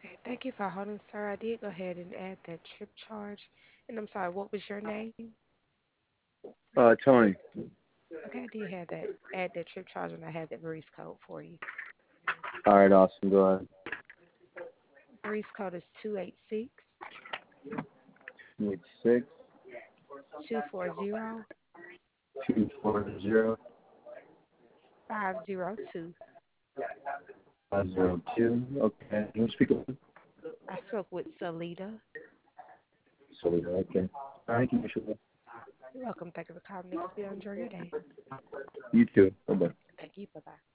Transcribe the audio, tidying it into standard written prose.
Okay, thank you for holding, sir. I did go ahead and add that trip charge. And I'm sorry, what was your name? Tony. Okay, I did have that add that trip charge and I had that Breeze code for you. All right, awesome. Go ahead. Breeze code is 286 Six 240 240 502. 502. Okay. Can you speak up? I spoke with Salida. So okay. All right. Can you show You're welcome. Thank you for calling Next Bill. Enjoy your day. You too. Bye bye. Thank you. Bye bye.